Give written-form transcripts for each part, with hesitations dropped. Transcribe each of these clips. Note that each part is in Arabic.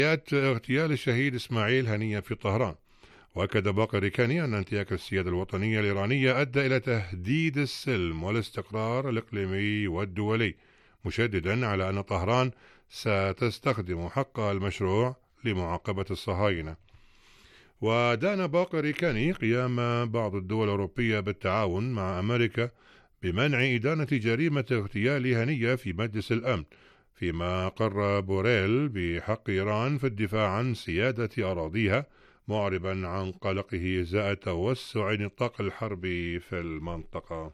اغتيال الشهيد إسماعيل هنية في طهران. وأكد باقر ريكاني أن انتهاك السيادة الوطنية الإيرانية أدى إلى تهديد السلم والاستقرار الإقليمي والدولي، مشددا على أن طهران ستستخدم حقها المشروع لمعاقبة الصهاينة. ودان باقر ريكاني قيام بعض الدول الأوروبية بالتعاون مع أمريكا بمنع إدانة جريمة اغتيال هنية في مجلس الأمن، فيما قر بوريل بحق إيران في الدفاع عن سيادة أراضيها، معربا عن قلقه إزاء توسع نطاق الحرب في المنطقة.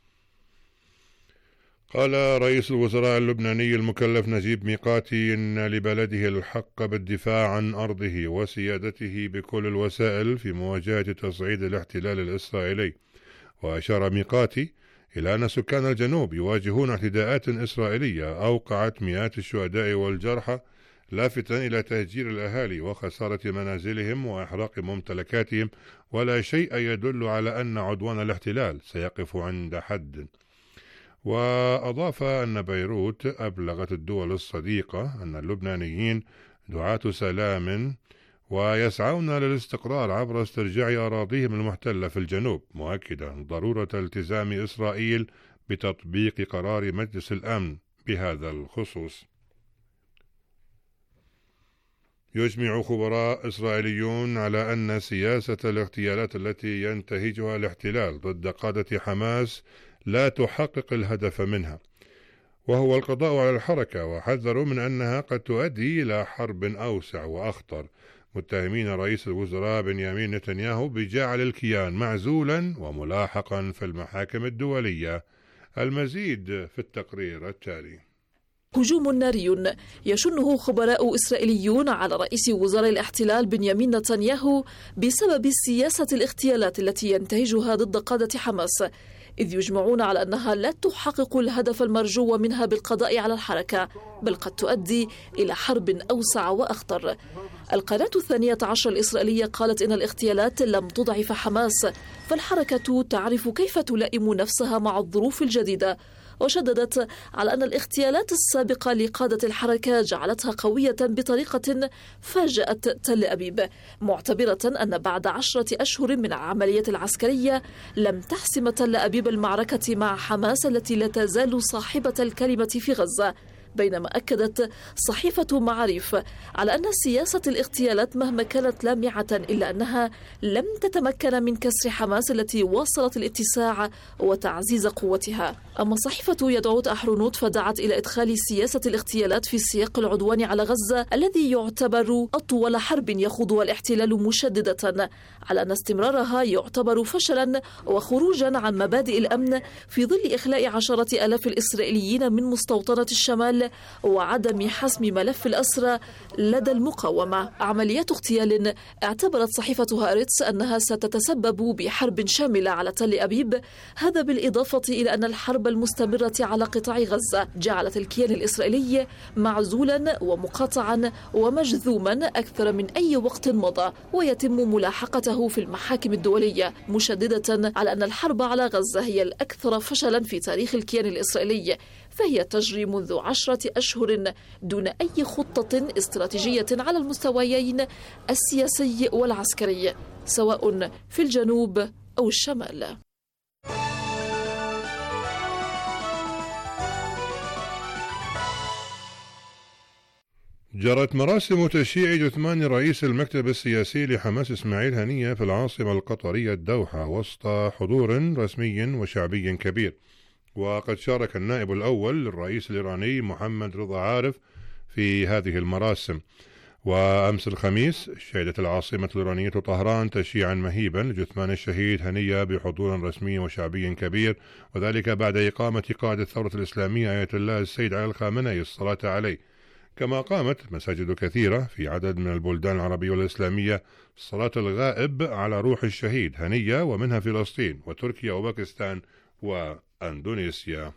قال رئيس الوزراء اللبناني المكلف نجيب ميقاتي إن لبلده الحق بالدفاع عن أرضه وسيادته بكل الوسائل في مواجهة تصعيد الاحتلال الإسرائيلي. وأشار ميقاتي إلى أن سكان الجنوب يواجهون اعتداءات إسرائيلية أوقعت مئات الشهداء والجرحى، لافتا إلى تهجير الأهالي وخسارة منازلهم وإحراق ممتلكاتهم، ولا شيء يدل على أن عدوان الاحتلال سيقف عند حد. وأضاف أن بيروت أبلغت الدول الصديقة أن اللبنانيين دعاة سلام ويسعون للاستقرار عبر استرجاع أراضيهم المحتلة في الجنوب، مؤكدا ضرورة التزام إسرائيل بتطبيق قرار مجلس الأمن بهذا الخصوص. يجمع خبراء إسرائيليون على أن سياسة الاغتيالات التي ينتهجها الاحتلال ضد قادة حماس لا تحقق الهدف منها، وهو القضاء على الحركة، وحذروا من أنها قد تؤدي إلى حرب أوسع وأخطر، متهمين رئيس الوزراء بنيامين نتنياهو بجعل الكيان معزولا وملاحقا في المحاكم الدولية. المزيد في التقرير التالي. هجوم ناري يشنه خبراء إسرائيليون على رئيس وزراء الاحتلال بنيامين نتنياهو بسبب سياسة الاغتيالات التي ينتهجها ضد قادة حماس، إذ يجمعون على أنها لا تحقق الهدف المرجو منها بالقضاء على الحركة، بل قد تؤدي إلى حرب أوسع وأخطر. القناة 12 الإسرائيلية قالت إن الاغتيالات لم تضعف حماس، فالحركة تعرف كيف تلائم نفسها مع الظروف الجديدة، وشددت على أن الاغتيالات السابقة لقادة الحركة جعلتها قوية بطريقة فاجأت تل أبيب، معتبرة أن بعد 10 أشهر من العملية العسكرية لم تحسم تل أبيب المعركة مع حماس التي لا تزال صاحبة الكلمة في غزة. بينما أكدت صحيفة معاريف على أن سياسة الاغتيالات مهما كانت لامعة إلا أنها لم تتمكن من كسر حماس التي واصلت الاتساع وتعزيز قوتها. أما صحيفة يدعوت أحرونوت فدعت إلى إدخال سياسة الاغتيالات في سياق العدوان على غزة الذي يعتبر أطول حرب يخوضها الاحتلال، مشددة على أن استمرارها يعتبر فشلا وخروجا عن مبادئ الأمن في ظل إخلاء عشرات آلاف الإسرائيليين من مستوطنة الشمال وعدم حسم ملف الأسرى لدى المقاومة. عمليات اغتيال اعتبرت صحيفة هارتس أنها ستتسبب بحرب شاملة على تل أبيب، هذا بالإضافة إلى أن الحرب المستمرة على قطاع غزة جعلت الكيان الإسرائيلي معزولا ومقاطعا ومجذوما أكثر من أي وقت مضى، ويتم ملاحقته في المحاكم الدولية، مشددة على أن الحرب على غزة هي الأكثر فشلا في تاريخ الكيان الإسرائيلي، فهي تجري منذ 10 أشهر دون أي خطة استراتيجية على المستويين السياسي والعسكري، سواء في الجنوب أو الشمال. جرت مراسم تشييع جثمان رئيس المكتب السياسي لحماس إسماعيل هنية في العاصمة القطرية الدوحة وسط حضور رسمي وشعبي كبير. وقد شارك النائب الأول للرئيس الإيراني محمد رضا عارف في هذه المراسم. وأمس الخميس شهدت العاصمة الإيرانية طهران تشييعا مهيبا لجثمان الشهيد هنية بحضور رسمي وشعبي كبير، وذلك بعد إقامة قائد الثورة الإسلامية آية الله السيد علي الخامنئي الصلاة عليه. كما قامت مساجد كثيرة في عدد من البلدان العربية والإسلامية صلاة الغائب على روح الشهيد هنية، ومنها فلسطين وتركيا وباكستان وأندونيسيا.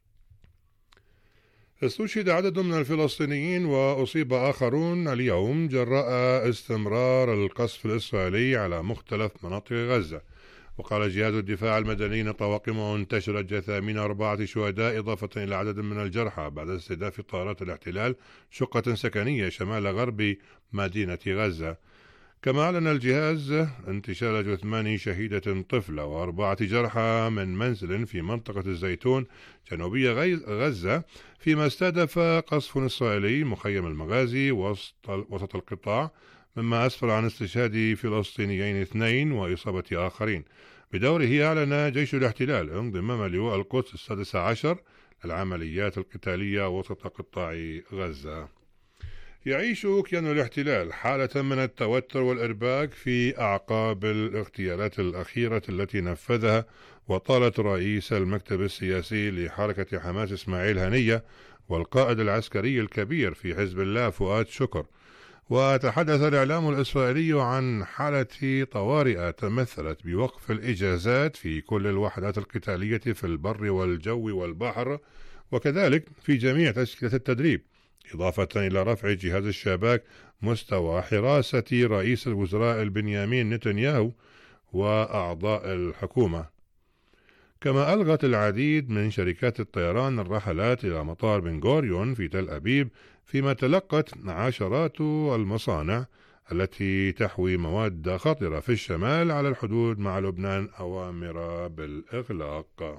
استشهد عدد من الفلسطينيين وأصيب آخرون اليوم جراء استمرار القصف الإسرائيلي على مختلف مناطق غزة. وقال جهاز الدفاع المدني أن طواقمه انتشرت جثامين 4 شهداء إضافة إلى عدد من الجرحى بعد استهداف طائرات الاحتلال شقة سكنية شمال غرب مدينة غزة. كما أعلن الجهاز انتشال جثمان شهيدة طفلة و4 جرحى من منزل في منطقة الزيتون جنوبية غزة، فيما استهدف قصف إسرائيلي مخيم المغازي وسط القطاع، مما أسفر عن استشهاد فلسطينيين 2 وإصابة آخرين. بدوره أعلن جيش الاحتلال انضمام لواء القدس 16 للعمليات القتالية وسط قطاع غزة. يعيش كيان الاحتلال حالة من التوتر والإرباك في أعقاب الاغتيالات الأخيرة التي نفذها وطالت رئيس المكتب السياسي لحركة حماس إسماعيل هنية والقائد العسكري الكبير في حزب الله فؤاد شكر. وتحدث الإعلام الإسرائيلي عن حالة طوارئ تمثلت بوقف الإجازات في كل الوحدات القتالية في البر والجو والبحر، وكذلك في جميع تشكيلات التدريب، إضافة إلى رفع جهاز الشباك مستوى حراسة رئيس الوزراء بنيامين نتنياهو وأعضاء الحكومة. كما ألغت العديد من شركات الطيران الرحلات إلى مطار بن غوريون في تل أبيب، فيما تلقت عشرات المصانع التي تحوي مواد خطرة في الشمال على الحدود مع لبنان أوامر بالإغلاق.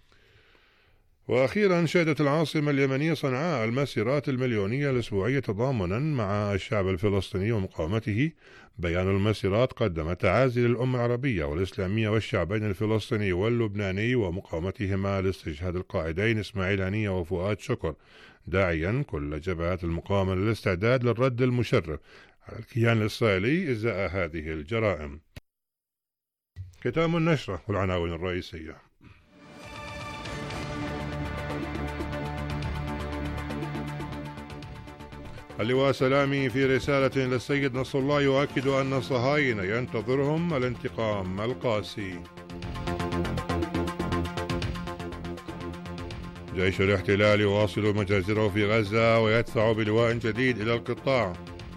وأخيرا شهدت العاصمة اليمنية صنعاء المسيرات المليونية الأسبوعية تضامنا مع الشعب الفلسطيني ومقاومته. بيان المسيرات قدم تعازي للأمة العربية والإسلامية والشعبين الفلسطيني واللبناني ومقاومتهما لاستشهاد القائدين إسماعيل هنية وفؤاد شكر، داعيا كل جبهات المقاومة للاستعداد للرد المشرف على الكيان الإسرائيلي إزاء هذه الجرائم. ختام النشرة والعناوين الرئيسية. اللواء سلامي في رسالة للسيد نصر الله يؤكد أن الصهاينة ينتظرهم الانتقام القاسي. جيش الاحتلال يواصل مجازره في غزة ويدفع بلواء جديد إلى القطاع.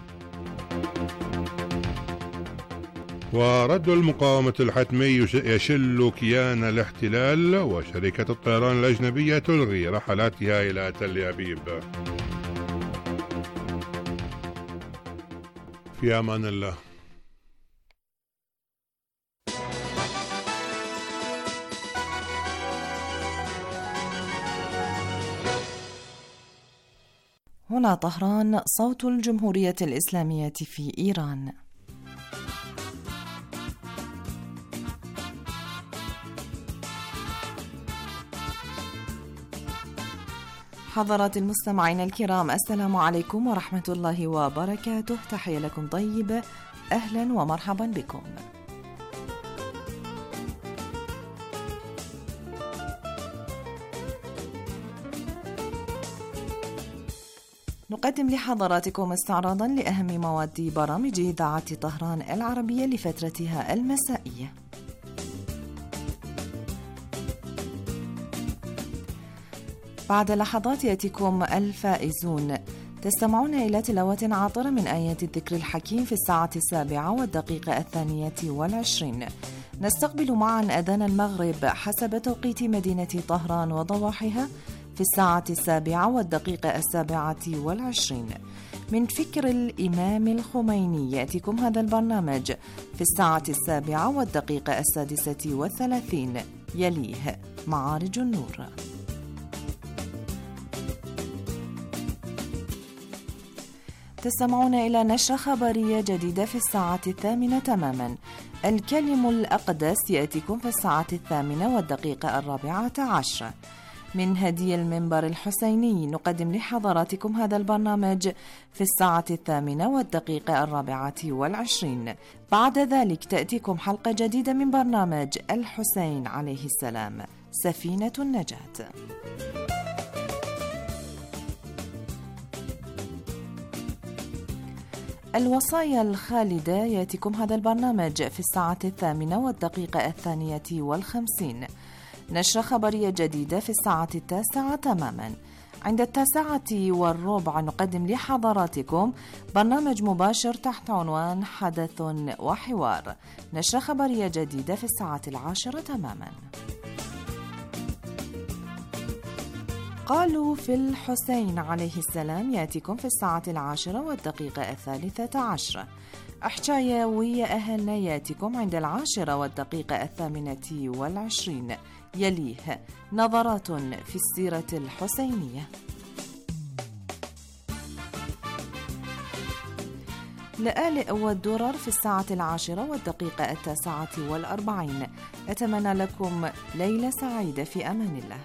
ورد المقاومة الحتمي يشل كيان الاحتلال، وشركة الطيران الأجنبية تلغي رحلاتها إلى تل أبيب. في أمان الله. هنا طهران، صوت الجمهورية الإسلامية في إيران. حضرات المستمعين الكرام، السلام عليكم ورحمة الله وبركاته. تحية لكم طيبة، أهلا ومرحبا بكم. نقدم لحضراتكم استعراضا لأهم مواد برامج إذاعة طهران العربية لفترتها المسائية. بعد لحظات يأتيكم الفائزون. تستمعون إلى تلاوة عاطرة من آيات الذكر الحكيم في 7:02 نستقبل معا أذان المغرب حسب توقيت مدينة طهران وضواحيها في 7:07 من فكر الإمام الخميني. يأتيكم هذا البرنامج في 7:36 يليه معارج النور. تستمعون إلى نشرة خبرية جديدة في 8:00 تماما. الكلم الأقدس يأتيكم في 8:04 من هدي المنبر الحسيني. نقدم لحضراتكم هذا البرنامج في 8:24. بعد ذلك تأتيكم حلقة جديدة من برنامج الحسين عليه السلام، سفينة النجاة. الوصايا الخالدة يأتيكم هذا البرنامج في 8:52. نشرة خبرية جديدة في 9:00 تماما. عند 9:15 نقدم لحضراتكم برنامج مباشر تحت عنوان حدث وحوار، نشرة خبرية جديدة في 10:00 تماما. قالوا في الحسين عليه السلام يأتيكم في 10:10 حكاية ويا أهلنا يأتيكم عند 10:28. يليه نظرات في السيرة الحسينية. لآلئ والدرر في 10:09. أتمنى لكم ليلة سعيدة في أمان الله.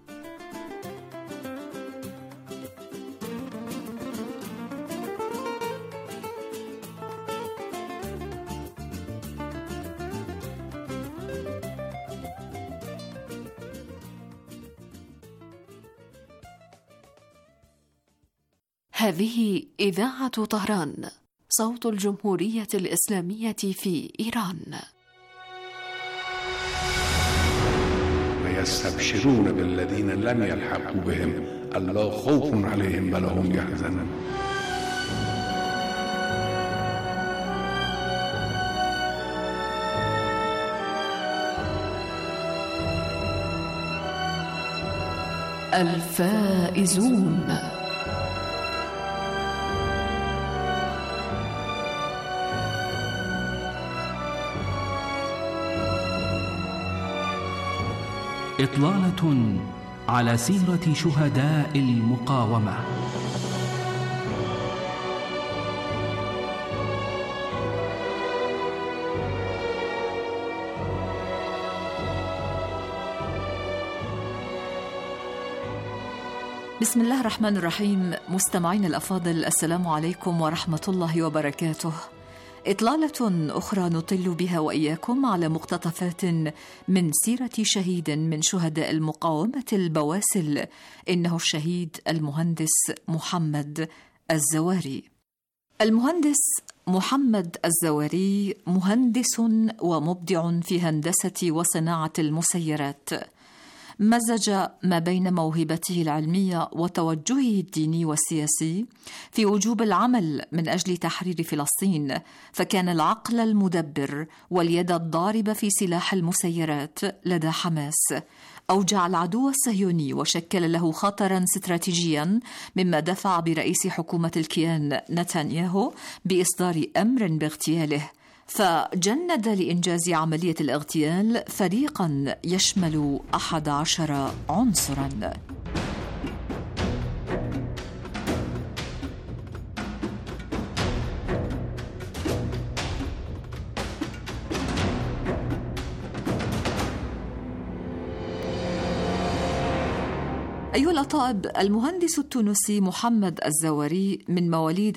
هذه إذاعة طهران، صوت الجمهورية الإسلامية في إيران. ويستبشرون بالذين لم يلحقوا بهم ألا خوف عليهم ولا هم يحزنون. الفائزون. إطلالة على سيرة شهداء المقاومة. بسم الله الرحمن الرحيم. مستمعين الأفاضل، السلام عليكم ورحمة الله وبركاته. إطلالة أخرى نطل بها وإياكم على مقتطفات من سيرة شهيد من شهداء المقاومة البواسل، إنه الشهيد المهندس محمد الزواري. المهندس محمد الزواري مهندس ومبدع في هندسة وصناعة المسيرات، مزج ما بين موهبته العلمية وتوجهه الديني والسياسي في وجوب العمل من أجل تحرير فلسطين، فكان العقل المدبر واليد الضاربة في سلاح المسيرات لدى حماس. أوجع العدو الصهيوني وشكل له خطراً استراتيجياً، مما دفع برئيس حكومة الكيان نتنياهو بإصدار أمر باغتياله، فجند لإنجاز عملية الاغتيال فريقاً يشمل 11 عنصراً. أيها الأطائب، المهندس التونسي محمد الزواري من مواليد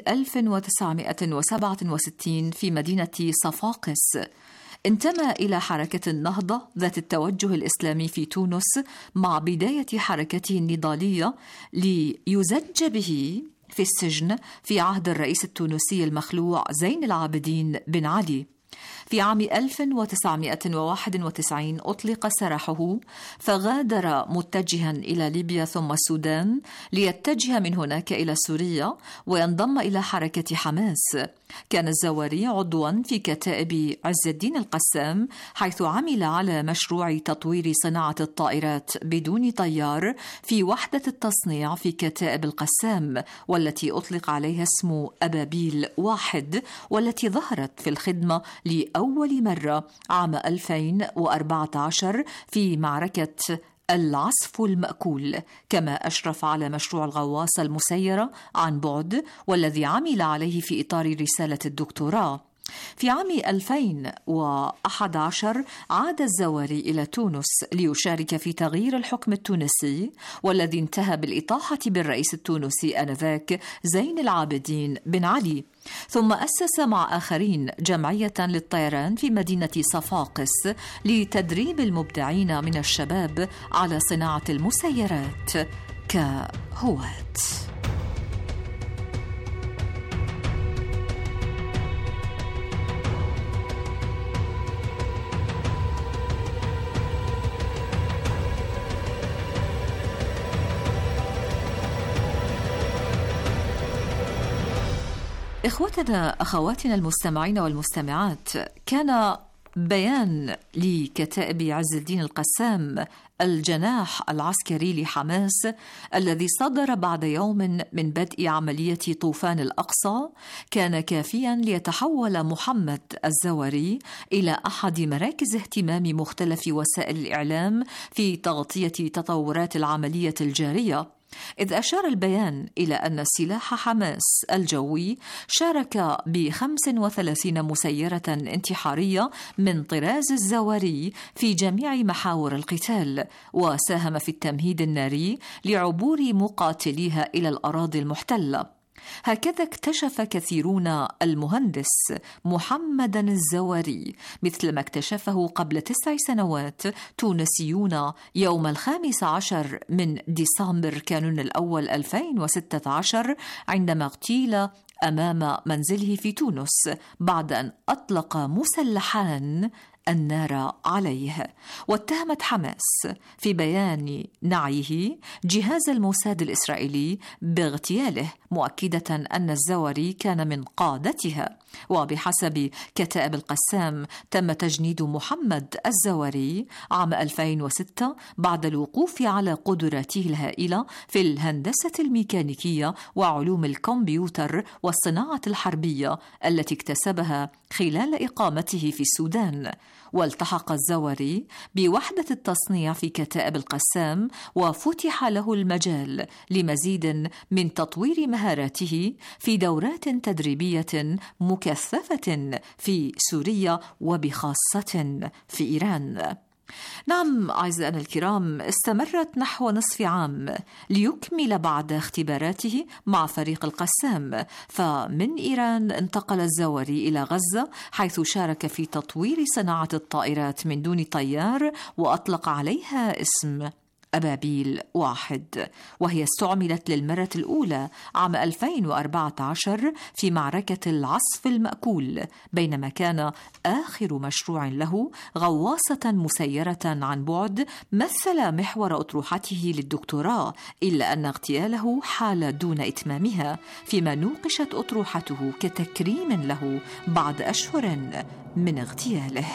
1967 في مدينة صفاقس، انتمى إلى حركة النهضة ذات التوجه الإسلامي في تونس مع بداية حركته النضالية، ليزج به في السجن في عهد الرئيس التونسي المخلوع زين العابدين بن علي. في عام 1991 أطلق سراحه، فغادر متجها إلى ليبيا ثم السودان، ليتجه من هناك إلى سوريا وينضم إلى حركة حماس. كان الزواري عضوا في كتائب عز الدين القسام، حيث عمل على مشروع تطوير صناعة الطائرات بدون طيار في وحدة التصنيع في كتائب القسام، والتي أطلق عليها اسم أبابيل 1، والتي ظهرت في الخدمة لأول مرة عام 2014 في معركة العصف المأكول، كما أشرف على مشروع الغواصة المسيرة عن بعد، والذي عمل عليه في إطار رسالة الدكتوراه. في عام 2011 عاد الزواري إلى تونس ليشارك في تغيير الحكم التونسي، والذي انتهى بالإطاحة بالرئيس التونسي آنذاك زين العابدين بن علي، ثم أسس مع آخرين جمعية للطيران في مدينة صفاقس لتدريب المبدعين من الشباب على صناعة المسيرات كهواة. إخوتنا أخواتنا المستمعين والمستمعات، كان بيان لكتائب عز الدين القسام الجناح العسكري لحماس الذي صدر بعد يوم من بدء عملية طوفان الأقصى كان كافيا ليتحول محمد الزواري إلى أحد مراكز اهتمام مختلف وسائل الإعلام في تغطية تطورات العملية الجارية، إذ أشار البيان إلى أن سلاح حماس الجوي شارك ب35 مسيرة انتحارية من طراز الزواري في جميع محاور القتال، وساهم في التمهيد الناري لعبور مقاتليها إلى الأراضي المحتلة. هكذا اكتشف كثيرون المهندس محمدا الزواري مثل ما اكتشفه قبل 9 سنوات تونسيون يوم 15 من ديسمبر كانون الأول 2016 عندما اغتيل أمام منزله في تونس بعد أن أطلق مسلحان النار عليه. واتهمت حماس في بيان نعيه جهاز الموساد الإسرائيلي باغتياله، مؤكدة أن الزواري كان من قادتها. وبحسب كتائب القسام تم تجنيد محمد الزواري عام 2006 بعد الوقوف على قدراته الهائلة في الهندسة الميكانيكية وعلوم الكمبيوتر والصناعة الحربية التي اكتسبها خلال إقامته في السودان. والتحق الزواري بوحدة التصنيع في كتائب القسام، وفتح له المجال لمزيد من تطوير مهاراته في دورات تدريبية مكثفة في سوريا وبخاصة في إيران. نعم أعزائنا الكرام، استمرت نحو نصف عام ليكمل بعد اختباراته مع فريق القسام، فمن إيران انتقل الزواري إلى غزة حيث شارك في تطوير صناعة الطائرات من دون طيار وأطلق عليها اسم أبابيل 1، وهي استعملت للمرة الأولى عام 2014 في معركة العصف المأكول، بينما كان آخر مشروع له غواصة مسيرة عن بعد مثل محور أطروحته للدكتوراه، إلا أن اغتياله حال دون إتمامها، فيما نوقشت أطروحته كتكريم له بعد أشهر من اغتياله.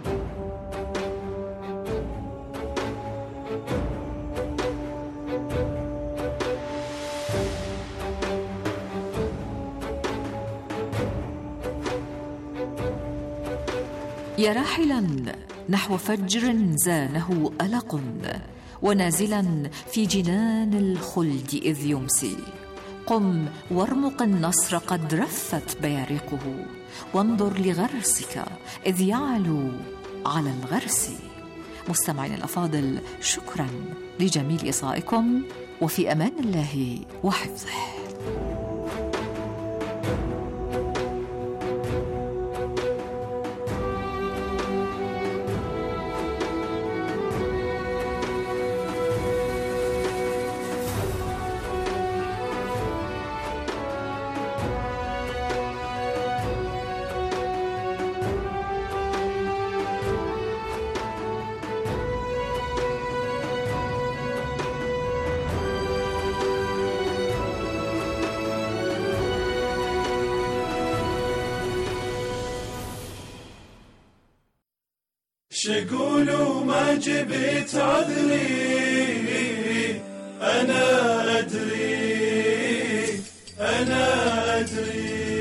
يا راحلا نحو فجر زانه ألق، ونازلا في جنان الخلد إذ يمسي، قم وارمق النصر قد رفت بيارقه، وانظر لغرسك إذ يعلو على الغرس. مستمعين الأفاضل، شكرا لجميل إصغائكم، وفي أمان الله وحفظه. شقول وما جبت عذري، أنا أدري أنا أدري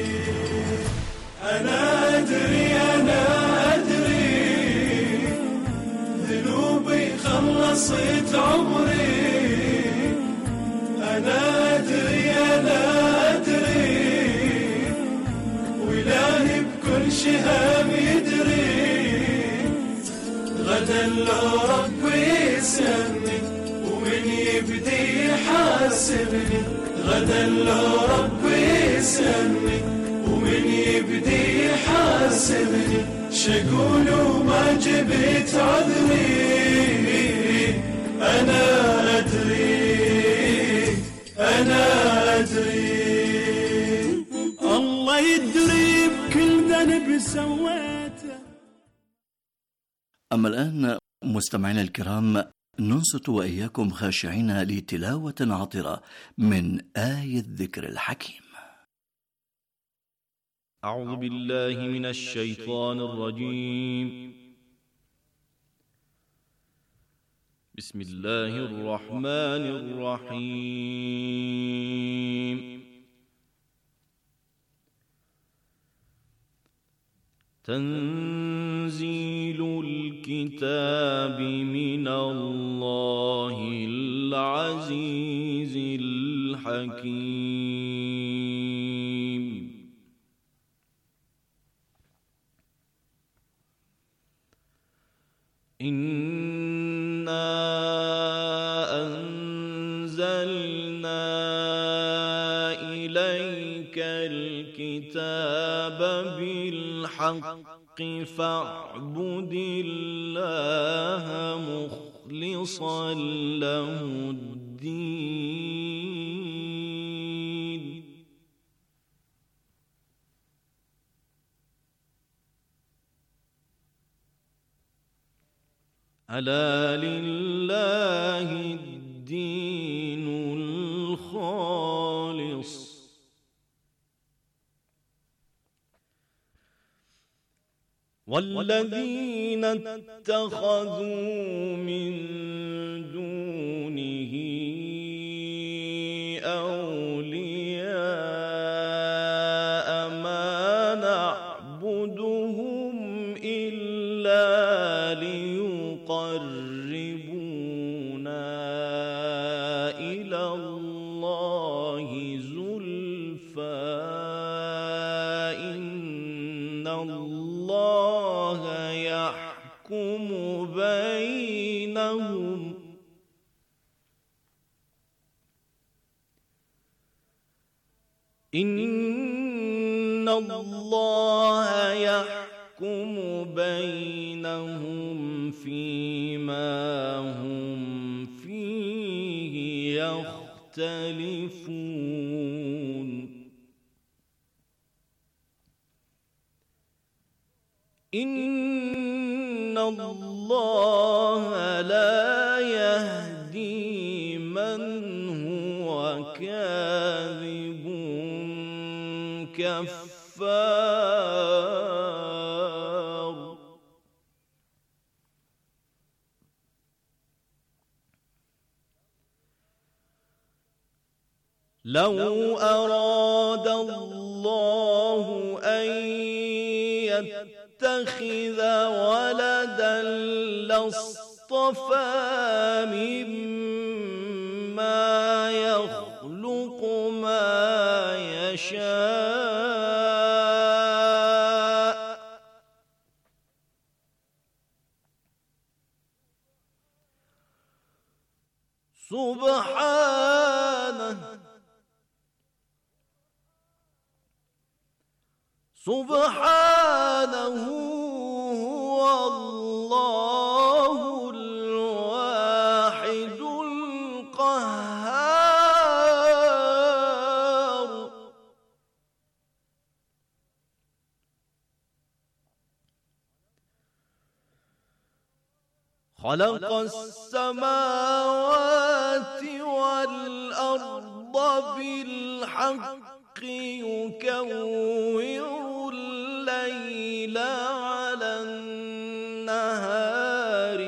أنا أدري أنا أدري، ذنوبي خلصت عمري، أنا أدري أنا أدري، وإلهي بكل شهام يدري، غدا لو ربي يسألني ومن يبدي يحاسبني، غدا لو ربي يسألني ومن يبدي يحاسبني، شقول وما جبت عذري، أنا أدري أنا أدري، الله يدري بكل ذنب سويته. أما الآن مستمعينا الكرام، ننصت وإياكم خاشعين لتلاوة عطرة من آية الذكر الحكيم. أعوذ بالله من الشيطان الرجيم. بسم الله الرحمن الرحيم. تنزيل الكتاب من الله العزيز الحكيم. إنا أنزلنا إليك الكتاب بالحق فاعبد الله مخلصا له الدين. ألا لله الدين الخالص. والذين اتخذوا من دونه أولياء ما نعبدهم إلا ليقربونا إلى الله زلفى إن الله يحكم بينهم إن الله يحكم بينهم فيما هم فيه يختلفون. إن الله لا يهدي من هو كاذب كفار. لو أراد الله أن يتخذ ولدا لاصطفى مما يخلق ما يشاء سبحانه هو الله الواحد القهار. خلق السماوات والأرض بالحق يكور الليل على النهار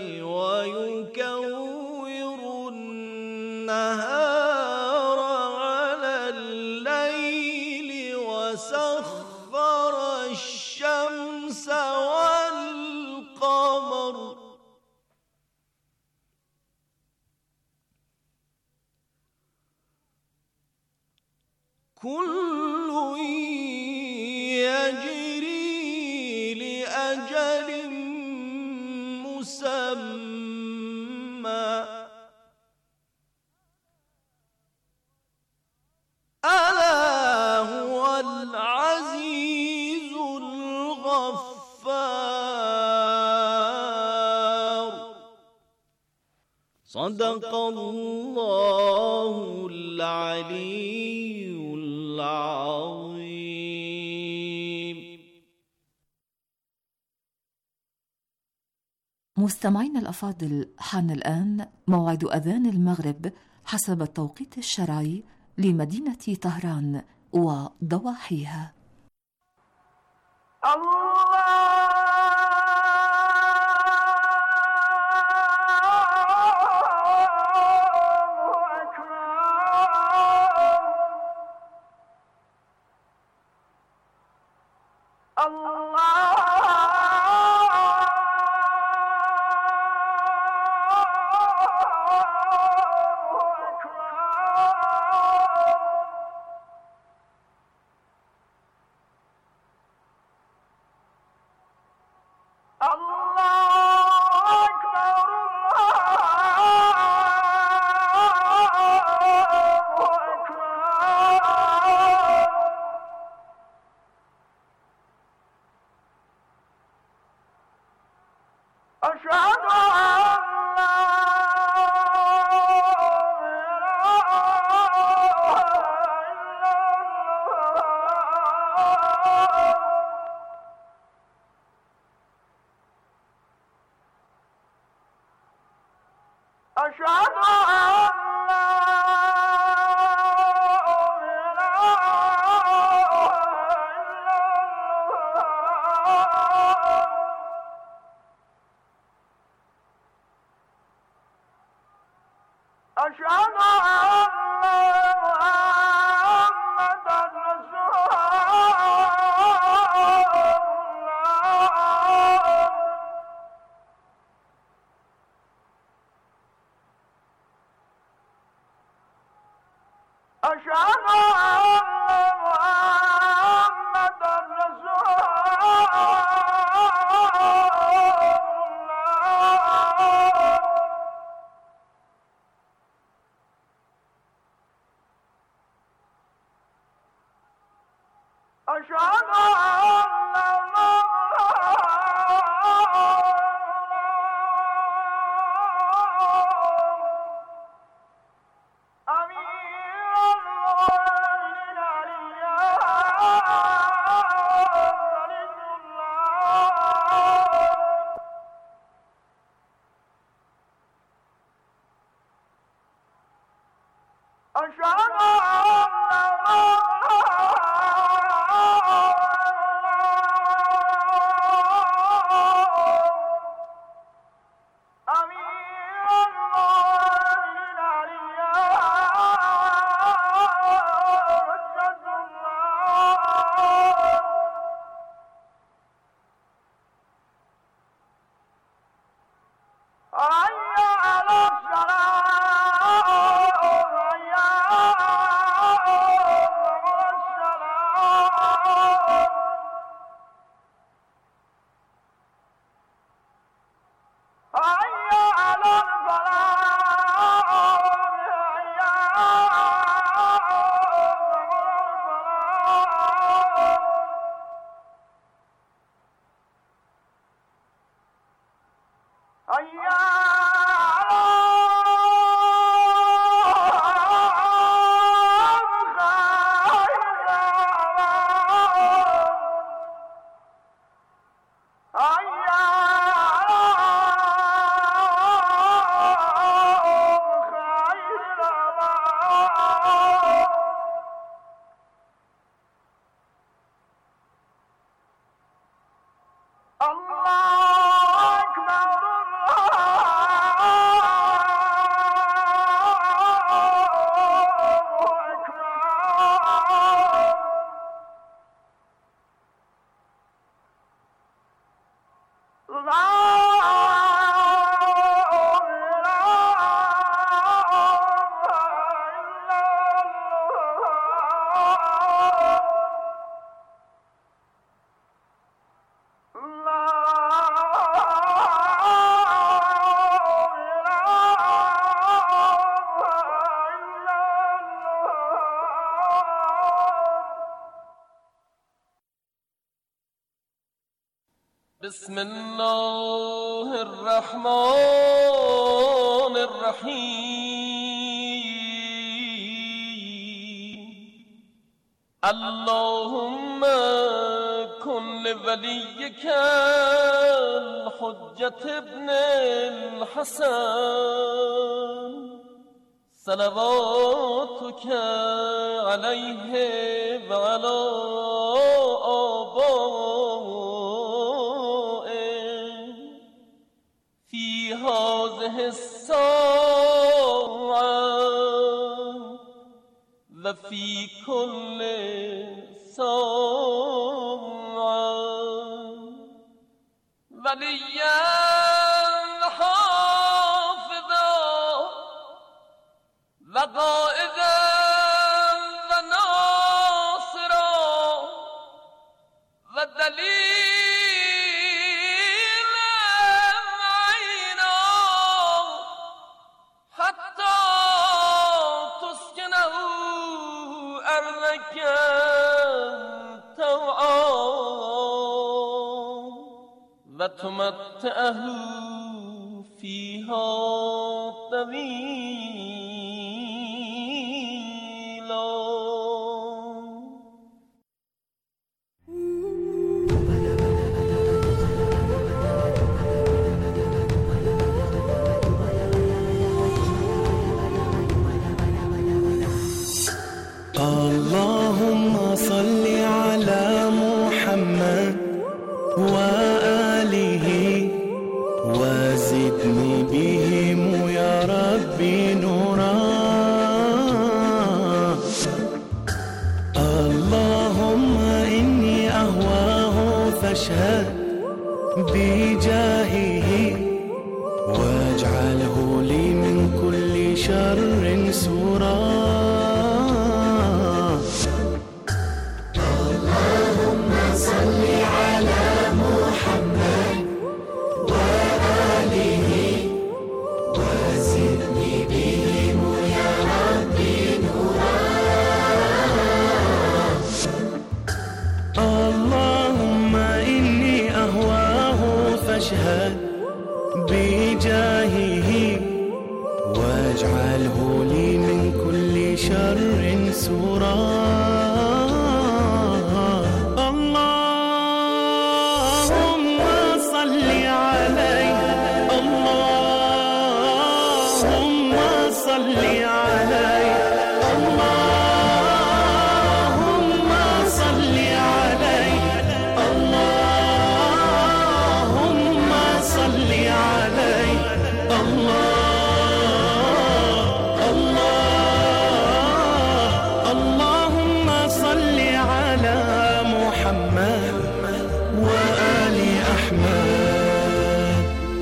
ويكور النهار على الليل وسخر الشمس والقمر كل يجري لأجل مسمى ألا هو العزيز الغفار. صدق الله العلي العظيم. مستمعينا الأفاضل، حان الآن موعد أذان المغرب حسب التوقيت الشرعي لمدينة طهران وضواحيها. بسم الله الرحمن الرحیم اللهم كن لوليك الحجة ابن الحسن صلواتك عليه وعلى آبائه هذه الساعة وفي كل ساعة وليا حافظا وقائدا وناصرا ودليلا عينا حتى تسكنه أرضك طوعا وتمتعه فيها طويلا. اللهم صل على محمد وآله وزدني بهم يا ربي نورا. اللهم إني أهواه فاشهد بجاهه واجعله لي من كل شر سورا. فاشهد بجاهه واجعله لي من كل شر سورا. اللهم صل عليه اللهم صل عليه اللهم صل عليه اللهم صل عليه اللهم صل على محمد وآل أحمد.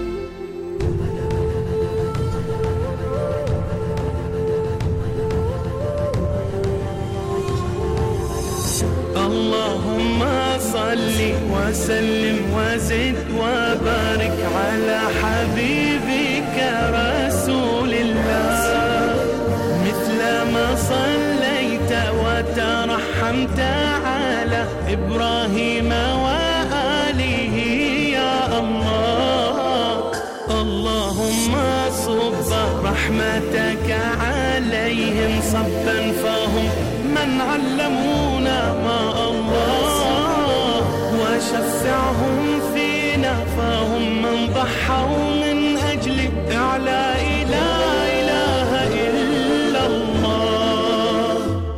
اللهم صل وسلم وزد وبارك على حبيبك رسول الله مثل ما صليت وترحمت على إبراهيم وآله يا الله. اللهم صب رحمتك عليهم صبا فهم من علمونا ما الله وشفعهم فينا فهم من ضحوا من أجل إعلاء لا إله إلا الله.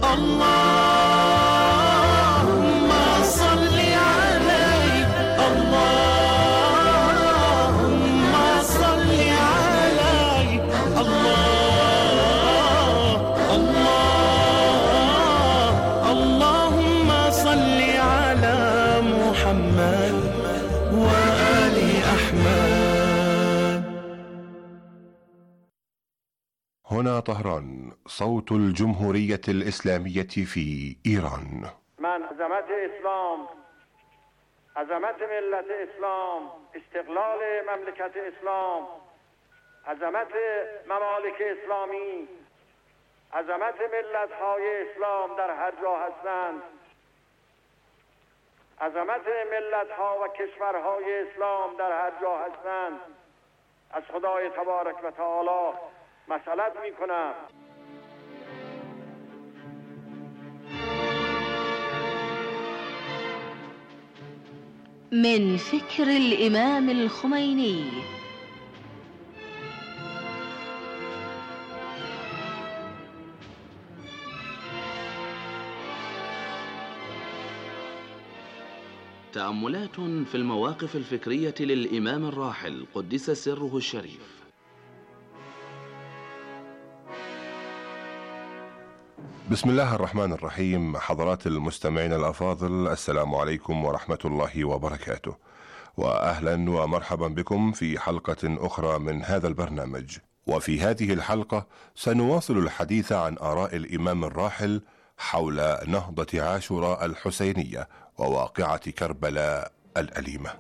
اللهم صل عليه اللهم صل عليه اللهم صل على محمد وآل أحمد. هنا طهران صوت الجمهورية الإسلامية في إيران. من عظمت اسلام، عظمت ملت اسلام، استقلال مملکت اسلام، عظمت ممالک اسلامی، عظمت ملت‌های اسلام در هر جا هستند، عظمت ملت‌ها و کشورهای اسلام در هر جا هستند، از خدای تبارک و تعالی مسئلت می‌کنم. من فكر الإمام الخميني. تأملات في المواقف الفكرية للإمام الراحل قدس سره الشريف. بسم الله الرحمن الرحيم. حضرات المستمعين الأفاضل، السلام عليكم ورحمة الله وبركاته، وأهلا ومرحبا بكم في حلقة أخرى من هذا البرنامج. وفي هذه الحلقة سنواصل الحديث عن آراء الإمام الراحل حول نهضة عاشوراء الحسينية وواقعة كربلاء الأليمة.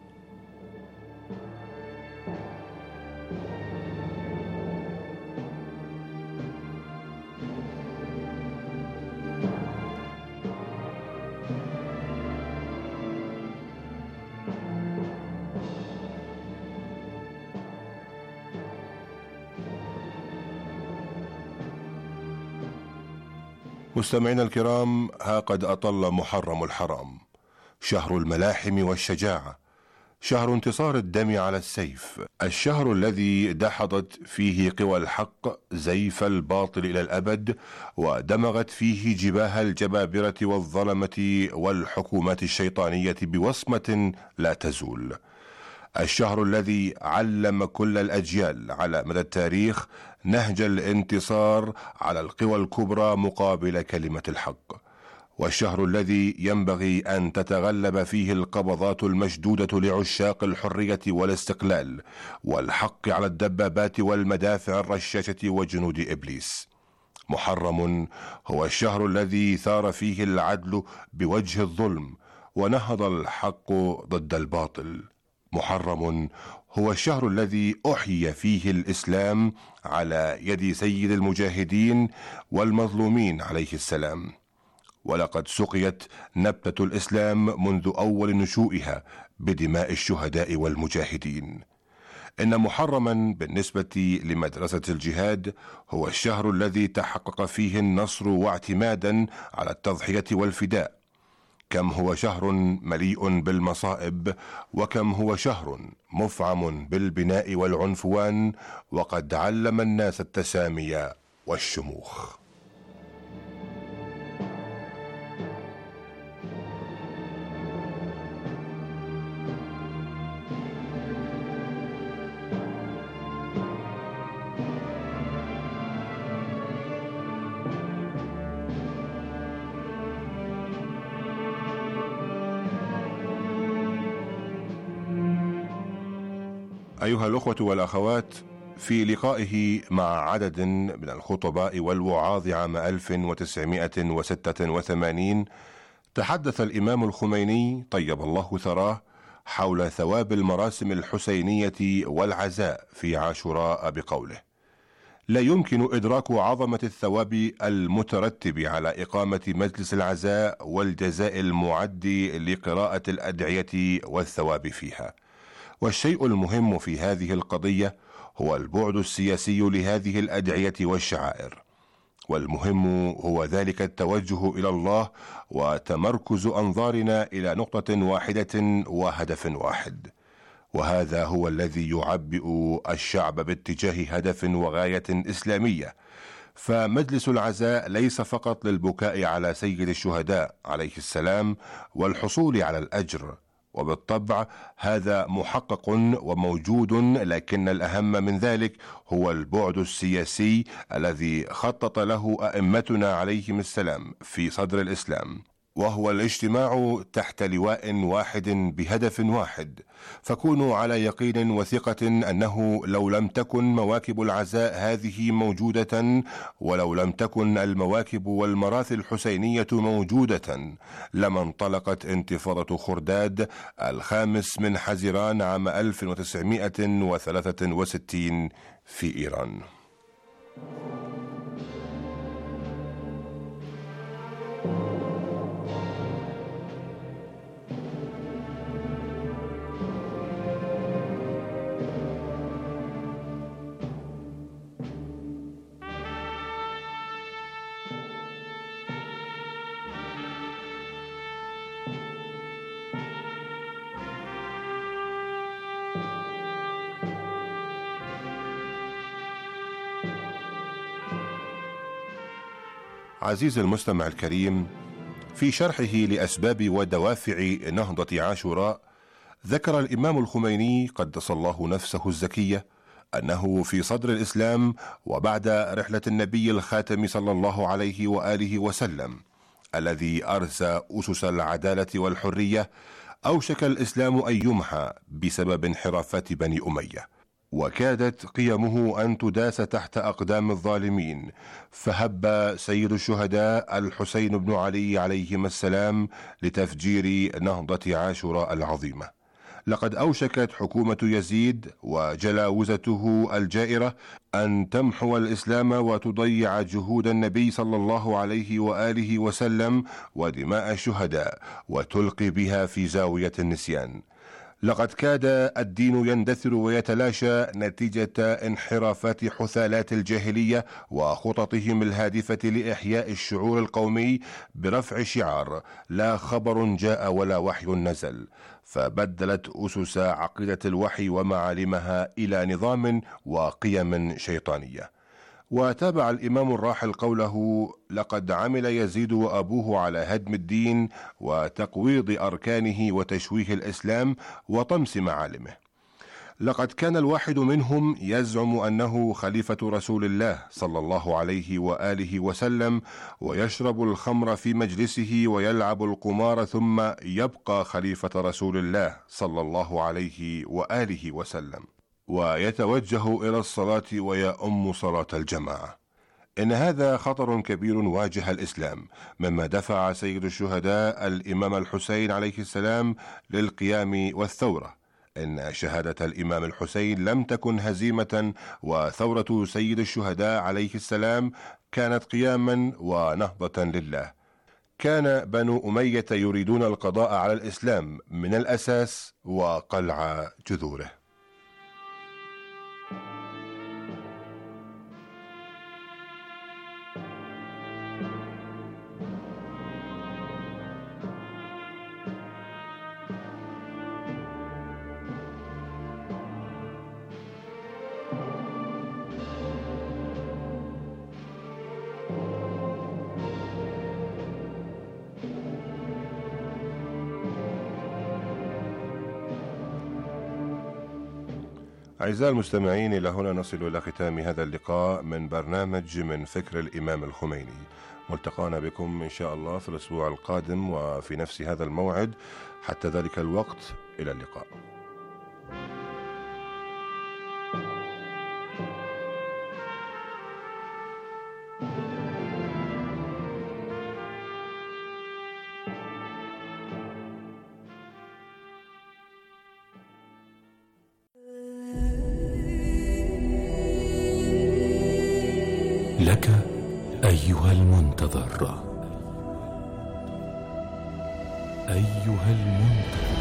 مستمعينا الكرام، ها قد أطل محرم الحرام، شهر الملاحم والشجاعة، شهر انتصار الدم على السيف، الشهر الذي دحضت فيه قوى الحق زيف الباطل إلى الأبد، ودمغت فيه جباه الجبابرة والظلمة والحكومات الشيطانية بوصمة لا تزول، الشهر الذي علم كل الأجيال على مدى التاريخ نهج الانتصار على القوى الكبرى مقابل كلمة الحق، والشهر الذي ينبغي أن تتغلب فيه القبضات المشدودة لعشاق الحرية والاستقلال والحق على الدبابات والمدافع الرشاشة وجنود إبليس. محرم هو الشهر الذي ثار فيه العدل بوجه الظلم ونهض الحق ضد الباطل. محرم هو الشهر الذي أحيي فيه الإسلام على يد سيد المجاهدين والمظلومين عليه السلام، ولقد سقيت نبتة الإسلام منذ أول نشوئها بدماء الشهداء والمجاهدين. إن محرما بالنسبة لمدرسة الجهاد هو الشهر الذي تحقق فيه النصر واعتمادا على التضحية والفداء. كم هو شهر مليء بالمصائب، وكم هو شهر مفعم بالبناء والعنفوان، وقد علم الناس التسامي والشموخ. أيها الأخوة والأخوات، في لقائه مع عدد من الخطباء والوعاظ عام 1986 تحدث الإمام الخميني طيب الله ثراه حول ثواب المراسم الحسينية والعزاء في عاشوراء بقوله: لا يمكن إدراك عظمة الثواب المترتب على إقامة مجلس العزاء والجزاء المعد لقراءة الأدعية والثواب فيها. والشيء المهم في هذه القضية هو البعد السياسي لهذه الأدعية والشعائر، والمهم هو ذلك التوجه إلى الله وتمركز أنظارنا إلى نقطة واحدة وهدف واحد، وهذا هو الذي يعبئ الشعب باتجاه هدف وغاية إسلامية. فمجلس العزاء ليس فقط للبكاء على سيد الشهداء عليه السلام والحصول على الأجر، وبالطبع هذا محقق وموجود، لكن الأهم من ذلك هو البعد السياسي الذي خطط له أئمتنا عليهم السلام في صدر الإسلام، وهو الاجتماع تحت لواء واحد بهدف واحد. فكونوا على يقين وثقة أنه لو لم تكن مواكب العزاء هذه موجودة، ولو لم تكن المواكب والمراثي الحسينية موجودة، لما انطلقت انتفاضة خرداد 5 من حزيران عام 1963 في إيران. عزيزي المستمع الكريم، في شرحه لأسباب ودوافع نهضة عاشوراء ذكر الإمام الخميني قدس الله نفسه الزكية أنه في صدر الإسلام وبعد رحلة النبي الخاتم صلى الله عليه وآله وسلم الذي أرسى أسس العدالة والحرية، أوشك الإسلام أن يمحى بسبب انحرافات بني أمية، وكادت قيمه أن تداس تحت أقدام الظالمين، فهب سيد الشهداء الحسين بن علي عليهما السلام لتفجير نهضة عاشوراء العظيمة. لقد أوشكت حكومة يزيد وجلاوزته الجائرة أن تمحو الإسلام وتضيع جهود النبي صلى الله عليه وآله وسلم ودماء الشهداء وتلقي بها في زاوية النسيان. لقد كاد الدين يندثر ويتلاشى نتيجة انحرافات حثالات الجاهلية وخططهم الهادفة لإحياء الشعور القومي برفع شعار لا خبر جاء ولا وحي نزل، فبدلت أسس عقيدة الوحي ومعالمها إلى نظام وقيم شيطانية. وتابع الإمام الراحل قوله: لقد عمل يزيد وأبوه على هدم الدين وتقويض أركانه وتشويه الإسلام وطمس معالمه. لقد كان الواحد منهم يزعم أنه خليفة رسول الله صلى الله عليه وآله وسلم، ويشرب الخمر في مجلسه ويلعب القمار، ثم يبقى خليفة رسول الله صلى الله عليه وآله وسلم ويتوجه إلى الصلاة ويؤم صلاة الجماعة. إن هذا خطر كبير واجه الإسلام، مما دفع سيد الشهداء الإمام الحسين عليه السلام للقيام والثورة. إن شهادة الإمام الحسين لم تكن هزيمة، وثورة سيد الشهداء عليه السلام كانت قياما ونهضة لله. كان بنو أمية يريدون القضاء على الإسلام من الأساس وقلع جذوره. أعزائي المستمعين، إلى هنا نصل إلى ختام هذا اللقاء من برنامج من فكر الإمام الخميني. ملتقانا بكم إن شاء الله في الأسبوع القادم وفي نفس هذا الموعد. حتى ذلك الوقت، إلى اللقاء. لك أيها المنتظر، أيها المنتظر،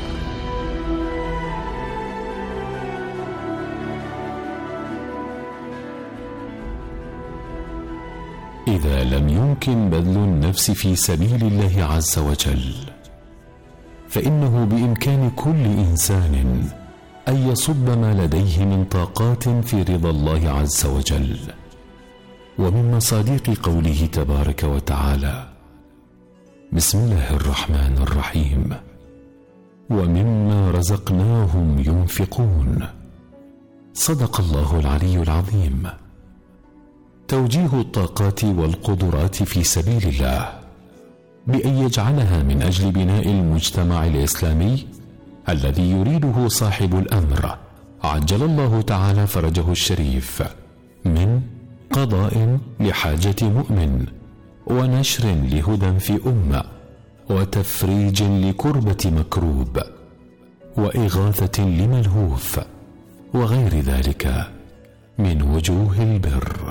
إذا لم يمكن بذل النفس في سبيل الله عز وجل، فإنه بإمكان كل إنسان أن يصب ما لديه من طاقات في رضا الله عز وجل. ومن مصادق قوله تبارك وتعالى: بسم الله الرحمن الرحيم، ومما رزقناهم ينفقون. صدق الله العلي العظيم. توجيه الطاقات والقدرات في سبيل الله بأن يجعلها من أجل بناء المجتمع الإسلامي الذي يريده صاحب الأمر عجل الله تعالى فرجه الشريف، من قضاء لحاجة مؤمن، ونشر لهدى في أمة، وتفريج لكربة مكروب، وإغاثة لملهوف، وغير ذلك من وجوه البر.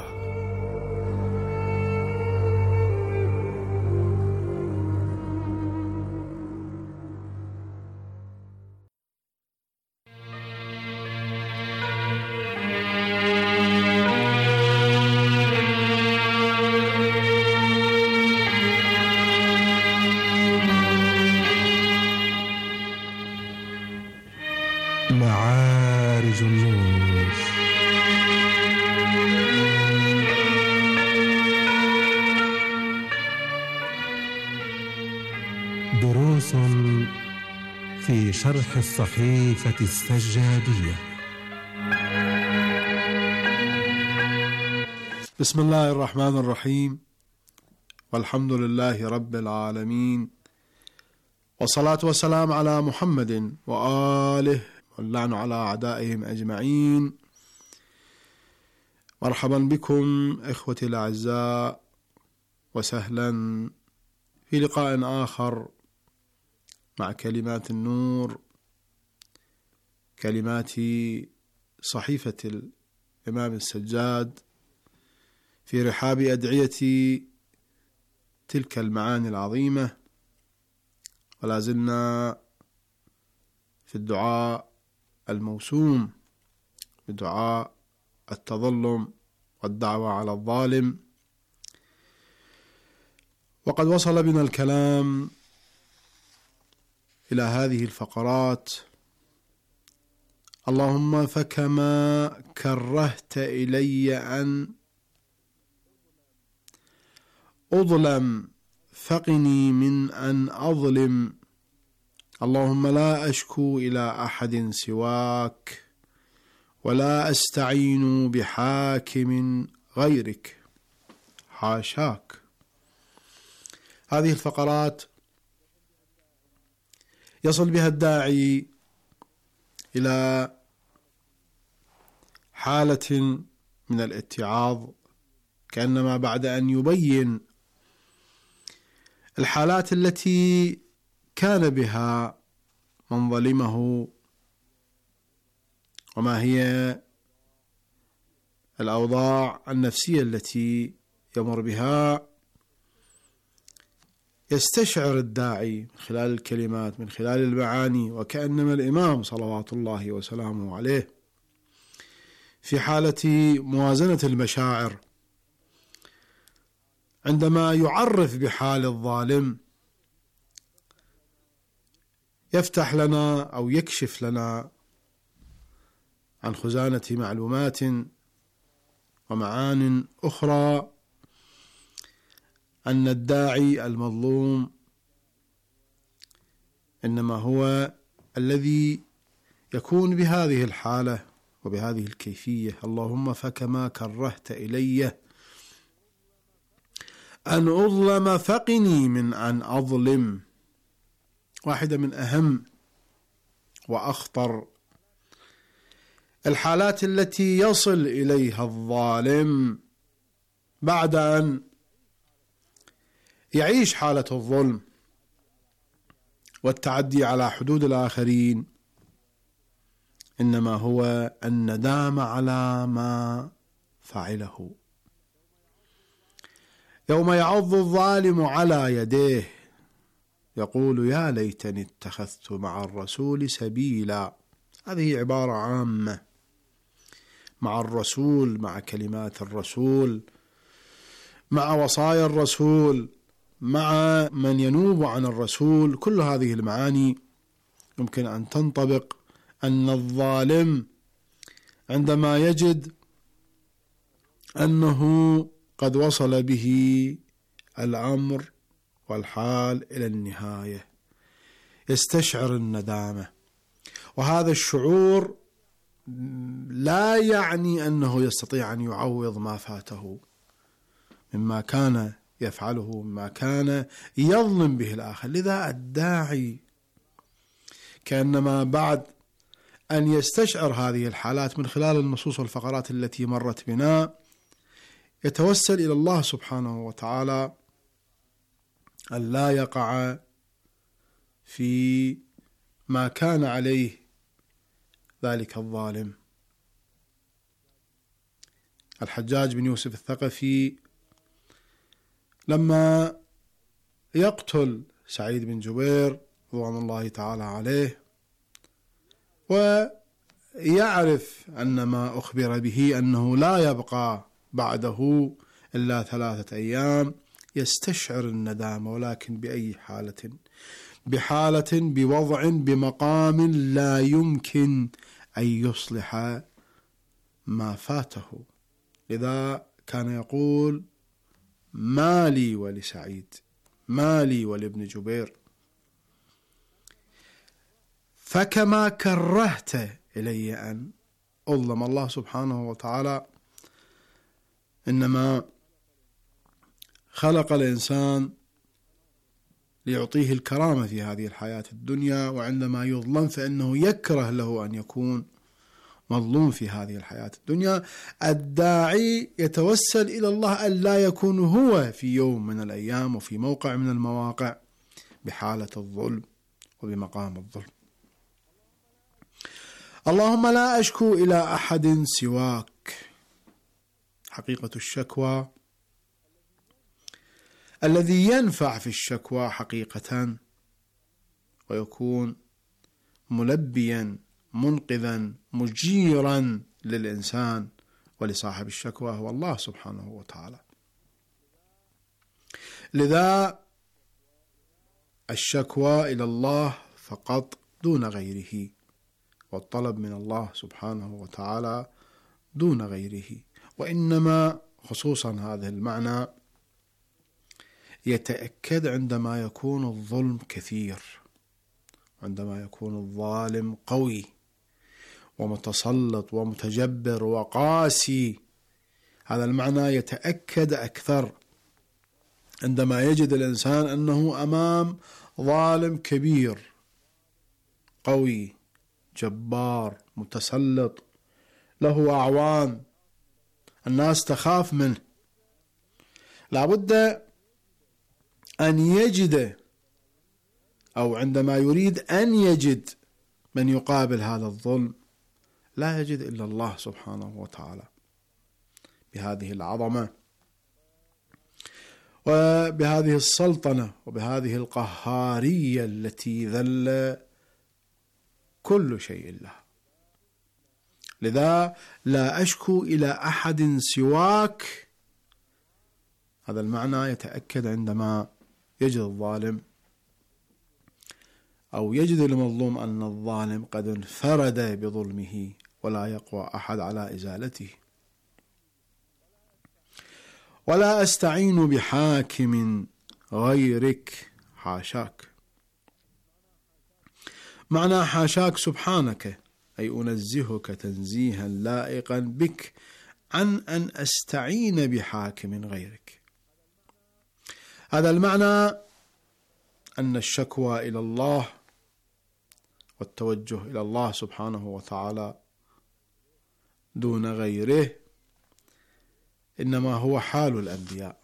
معارج النور. دروس في شرح الصحيفة السجادية. بسم الله الرحمن الرحيم، والحمد لله رب العالمين، والصلاة والسلام على محمد وآله، واللعن على أعدائهم أجمعين. مرحبا بكم إخوتي الأعزاء، وسهلا في لقاء آخر مع كلمات النور، كلمات صحيفة الإمام السجاد في رحاب أدعية تلك المعاني العظيمة. ولا زلنا في الدعاء الموسوم بدعاء التظلم والدعوة على الظالم، وقد وصل بنا الكلام إلى هذه الفقرات: اللهم فكما كرهت إلي أن أظلم فقني من أن أظلم، اللهم لا أشكو إلى أحد سواك ولا أستعين بحاكم غيرك، حاشاك. هذه الفقرات يصل بها الداعي إلى حالة من الاتعاظ، كأنما بعد أن يبين الحالات التي كان بها من ظلمه وما هي الأوضاع النفسية التي يمر بها، يستشعر الداعي من خلال الكلمات، من خلال المعاني، وكأنما الإمام صلوات الله وسلامه عليه في حالة موازنة المشاعر عندما يعرف بحال الظالم، يفتح لنا أو يكشف لنا عن خزانة معلومات ومعان أخرى أن الداعي المظلوم إنما هو الذي يكون بهذه الحالة وبهذه الكيفية. اللهم فكما كرهت إلي أن أظلم فقني من أن أظلم. واحدة من أهم وأخطر الحالات التي يصل إليها الظالم بعد أن يعيش حالة الظلم والتعدي على حدود الآخرين، إنما هو الندامة على ما فعله. يوم يعض الظالم على يديه يقول يا ليتني اتخذت مع الرسول سبيلا. هذه عبارة عامة مع الرسول، مع كلمات الرسول، مع وصايا الرسول، مع من ينوب عن الرسول. كل هذه المعاني يمكن أن تنطبق أن الظالم عندما يجد أنه قد وصل به الأمر والحال إلى النهاية يستشعر الندامة، وهذا الشعور لا يعني أنه يستطيع أن يعوض ما فاته مما كان يفعله، مما كان يظلم به الآخر. لذا الداعي كأنما بعد أن يستشعر هذه الحالات من خلال النصوص والفقرات التي مرت بنا يتوسل إلى الله سبحانه وتعالى أن لا يقع في ما كان عليه ذلك الظالم. الحجاج بن يوسف الثقفي لما يقتل سعيد بن جبير رضوان الله تعالى عليه ويعرف أن ما أخبر به أنه لا يبقى بعده إلا 3 أيام، يستشعر الندامة، ولكن بأي حالة؟ بحالة، بوضع، بمقام لا يمكن أن يصلح ما فاته. لذا كان يقول ما لي ولسعيد، ما لي ولابن جبير، فكما كرهت إلي أن أظلم. الله سبحانه وتعالى إنما خلق الإنسان ليعطيه الكرامة في هذه الحياة الدنيا، وعندما يظلم فإنه يكره له أن يكون مظلوم في هذه الحياة الدنيا. الداعي يتوسل إلى الله أن لا يكون هو في يوم من الأيام وفي موقع من المواقع بحالة الظلم وبمقام الظلم. اللهم لا أشكو إلى أحد سواك. حقيقة الشكوى الذي ينفع في الشكوى حقيقة ويكون ملبيا منقذا مجيرا للإنسان ولصاحب الشكوى هو الله سبحانه وتعالى. لذا الشكوى إلى الله فقط دون غيره، والطلب من الله سبحانه وتعالى دون غيره. وإنما خصوصا هذا المعنى يتأكد عندما يكون الظلم كثير، عندما يكون الظالم قوي ومتسلط ومتجبر وقاسي. هذا المعنى يتأكد أكثر عندما يجد الإنسان أنه أمام ظالم كبير قوي جبار متسلط له أعوان، الناس تخاف منه. لابد أن يجد، أو عندما يريد أن يجد من يقابل هذا الظلم لا يجد إلا الله سبحانه وتعالى بهذه العظمة وبهذه السلطنة وبهذه القهارية التي ذل كل شيء له. لذا لا أشكو إلى أحد سواك. هذا المعنى يتأكد عندما يجد الظالم أو يجد المظلوم أن الظالم قد انفرد بظلمه ولا يقوى أحد على إزالته. ولا أستعين بحاكم غيرك حاشاك. معنى حاشاك سبحانك، أي أنزهك تنزيها لائقا بك عن أن أستعين بحاكم غيرك. هذا المعنى أن الشكوى إلى الله والتوجه إلى الله سبحانه وتعالى دون غيره إنما هو حال الأنبياء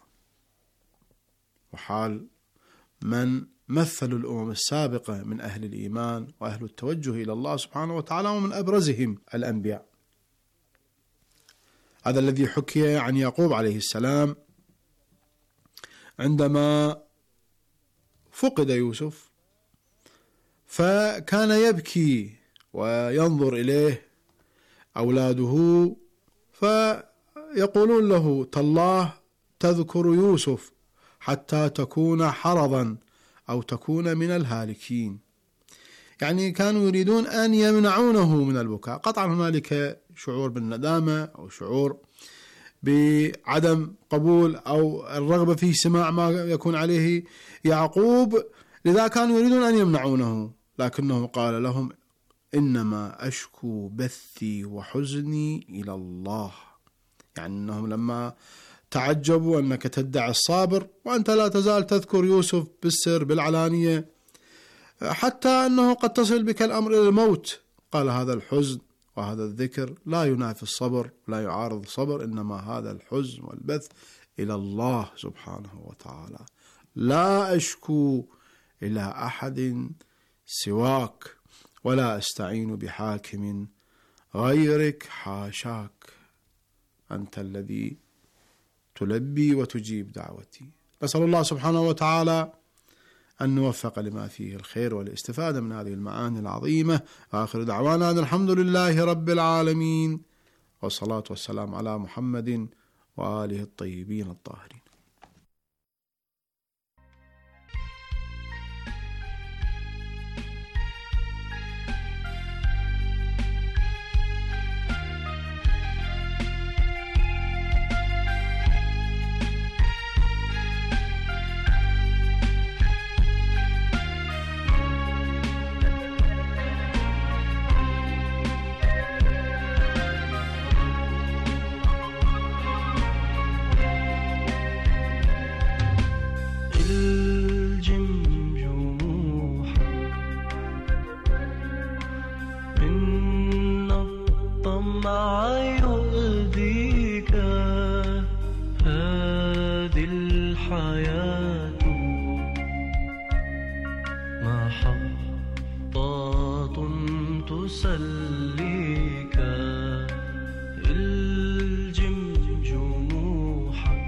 وحال من مثلوا الأمم السابقة من أهل الإيمان وأهل التوجه إلى الله سبحانه وتعالى، ومن أبرزهم الأنبياء. هذا الذي حكي عن يعقوب عليه السلام عندما فقد يوسف فكان يبكي وينظر إليه أولاده فيقولون له: تالله تذكر يوسف حتى تكون حرضا أو تكون من الهالكين. يعني كانوا يريدون أن يمنعونه من البكاء. قطعا هنالك شعور بالندامة أو شعور بعدم قبول أو الرغبة في سماع ما يكون عليه يعقوب، لذا كانوا يريدون أن يمنعونه، لكنه قال لهم: إنما أشكو بثي وحزني إلى الله. يعني أنهم لما تعجبوا أنك تدعي الصابر وأنت لا تزال تذكر يوسف بالسر بالعلانية حتى أنه قد تصل بك الأمر إلى الموت، قال: هذا الحزن وهذا الذكر لا ينافي الصبر لا يعارض الصبر، إنما هذا الحزن والبث إلى الله سبحانه وتعالى. لا أشكو إلى أحد سواك ولا أستعين بحاكم غيرك حاشاك، أنت الذي تلبي وتجيب دعوتي. نسأل الله سبحانه وتعالى أن نوفق لما فيه الخير والاستفادة من هذه المعاني العظيمة. آخر دعوانا أن الحمد لله رب العالمين، والصلاة والسلام على محمد وآله الطيبين الطاهرين. يؤذيك هذه الحياة محطات تسليك الجم جموحك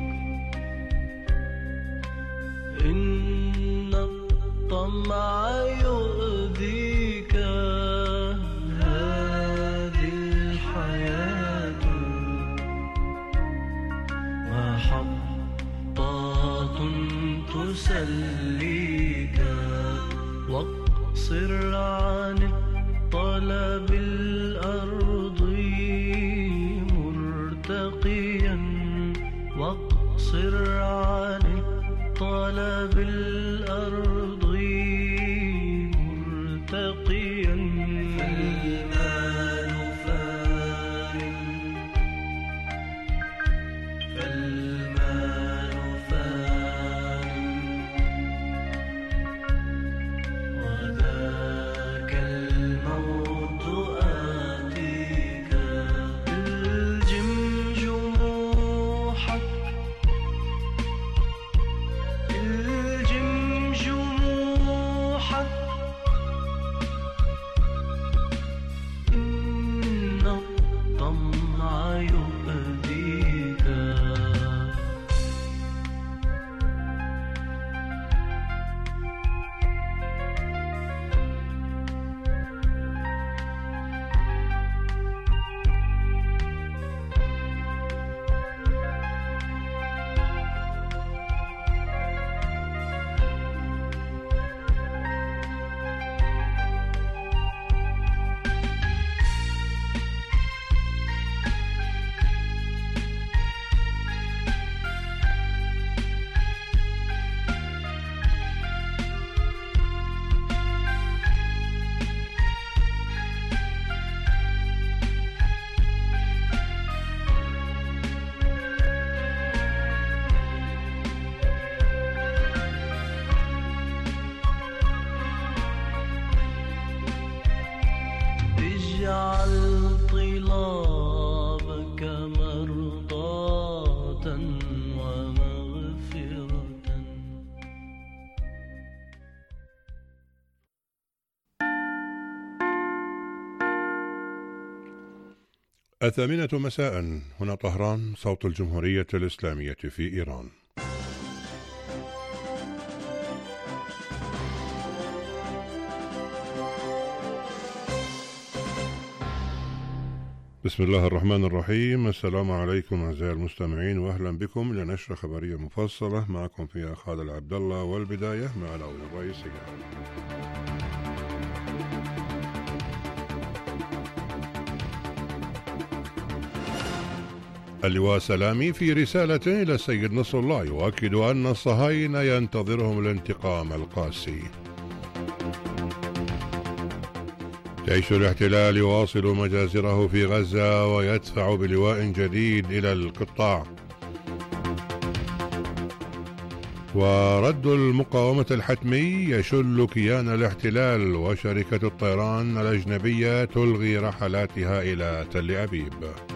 إن الطمع يؤذيك هذه الحياة محطات تسليك واقصر عن الطلب الأرضي مرتقيا واقصر عن الطلب الأرضي مرتقيا فالمال فان فالمال فان وذاك الموت آتيك الجم جموحك الجم جموحك إن الطمع يؤذيك اجعل طلابك مرضاة ومغفرة. الثامنة مساء، هنا طهران، صوت الجمهورية الإسلامية في إيران. بسم الله الرحمن الرحيم. السلام عليكم أعزائي المستمعين، وأهلا بكم إلى نشرة خبرية مفصلة معكم فيها خالد عبد الله. والبداية مع العناوين الرئيسية. اللواء سلامي في رسالة إلى السيد نصر الله يؤكد أن الصهاينة ينتظرهم الانتقام القاسي. جيش الاحتلال يواصل مجازره في غزة ويدفع بلواء جديد إلى القطاع. ورد المقاومة الحتمي يشل كيان الاحتلال، وشركة الطيران الأجنبية تلغي رحلاتها إلى تل أبيب.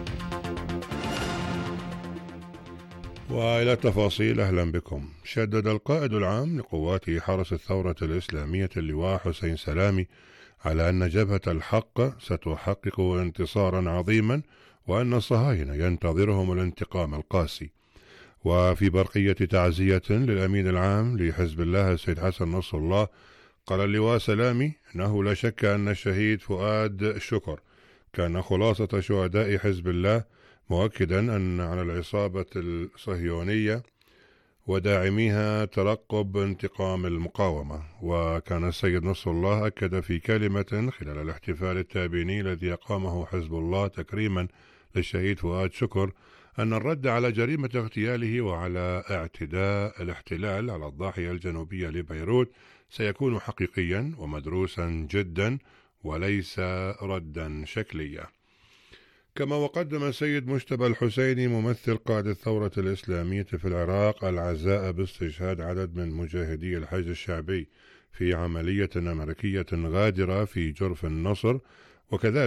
وإلى التفاصيل، أهلا بكم. شدد القائد العام لقوات حرس الثورة الإسلامية اللواء حسين سلامي على أن جبهة الحق ستحقق انتصارا عظيما، وأن الصهاينة ينتظرهم الانتقام القاسي. وفي برقية تعزية للأمين العام لحزب الله السيد حسن نصر الله، قال اللواء سلامي إنه لا شك أن الشهيد فؤاد شكر كان خلاصة شهداء حزب الله، مؤكدا أن على العصابة الصهيونية وداعميها ترقب انتقام المقاومة. وكان السيد نصر الله أكد في كلمة خلال الاحتفال التابيني الذي أقامه حزب الله تكريما للشهيد فؤاد شكر أن الرد على جريمة اغتياله وعلى اعتداء الاحتلال على الضاحية الجنوبية لبيروت سيكون حقيقيا ومدروسا جدا وليس ردا شكليا. كما وقدم السيد مجتبى الحسيني ممثل قائد الثورة الإسلامية في العراق العزاء باستشهاد عدد من مجاهدي الحشد الشعبي في عملية أمريكية غادرة في جرف النصر، وكذلك